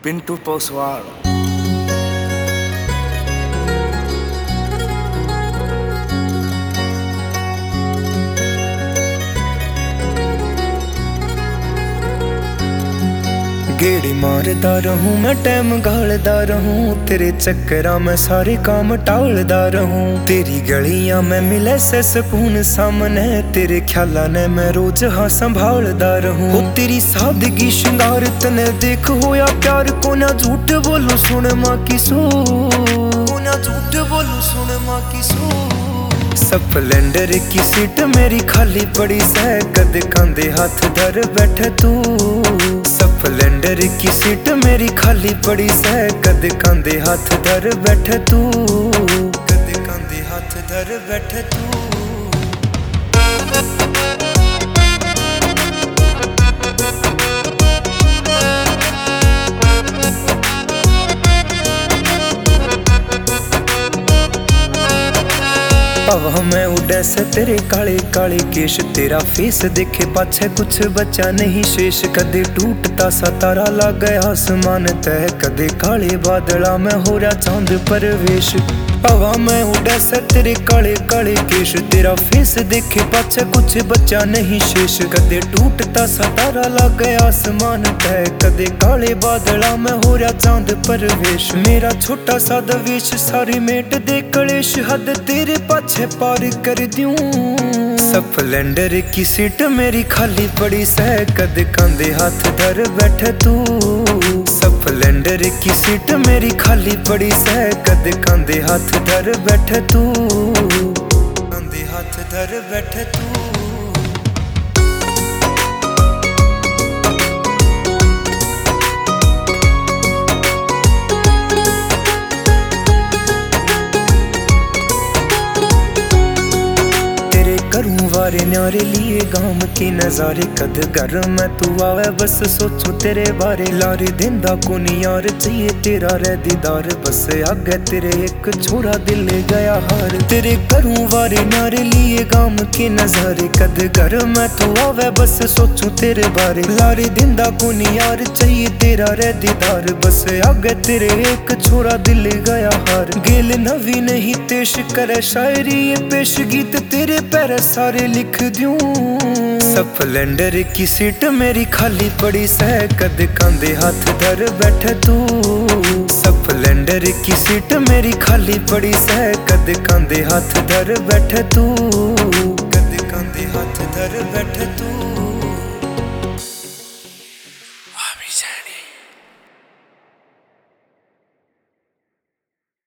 पिंटू पोसवाल। गेड़ी मारदा रहूं मैं टाइम गालदा रहूं, तेरे चक्करा में सारे काम टालदा रहूं। तेरी गलियां में मिले से सुकून सामने, तेरे ख्याला ने मैं रोज हाँ संभालदा रहूं। ओ तेरी सादगी श्रृंगार तने देख होया प्यार को, ना झूठ बोलूं सुन मां की सो, ना झूठ बोलूं सुन मां की सो। स्प्लेंडर की सीट मेरी खाली पड़ी से, कद कांधे हाथ धर बैठे तू। स्प्लेंडर की सीट मेरी खाली पड़ी से, कद कांधे हाथ धर बैठे तू, कद कांधे हाथ धर बैठे तू। हवा में उड़े से तेरे काले काले केश, तेरा फेस देखे पाछे कुछ बचा नहीं शेष। कदे टूटता सा तारा लग गया आसमान तय, कदे काले बादला में हो रहा चांद परवेश। हवा में उड़े से तेरे काले काले केश, तेरा फेस देखे पाछे कुछ बचा नहीं शेष। कदे टूटता सा तारा लग गया आसमान तय, कदे काले बादला में हो रहा चांद परवेश। मेरा छोटा सा दवेश सारी मेट दे कलेश, हद तेरे पाछे पार कर दूं। स्प्लेंडर की सीट मेरी खाली पड़ी से, कद कांधे हाथ धर बैठे तू। स्प्लेंडर की सीट मेरी खाली पड़ी से, कद कांधे हाथ धर बैठे तू, कांधे हाथ धर बैठे तू। करूं वारे न्यारे लिए गाम के नजारे, कद घर में तू आवे बस सोचूं तेरे बारे। लारे दिंदा कोनी यार चाहिए तेरा रे दीदार, बस आगे तेरे एक छोरा दिल गया हार। तेरे करूं वारे न्यारे लिए गाम के नजारे, कद घर में तू आवे बस सोचूं तेरे बारे। लारे दिंदा कोनी यार चाहिए तेरा रे दीदार, बस आगे तेरे एक छोरा दिल गया हार। गेल नवी नहीं पेश करे शायरी ये पेश, गीत तेरे पैर सारे लिख दूं। स्प्लेंडर की सीट मेरी खाली पड़ी से, कद कांधे हाथ धर बैठे तू। स्प्लेंडर की सीट मेरी खाली पड़ी से, कद कांधे हाथ धर बैठे तू, कद कांधे हाथ धर बैठे तू।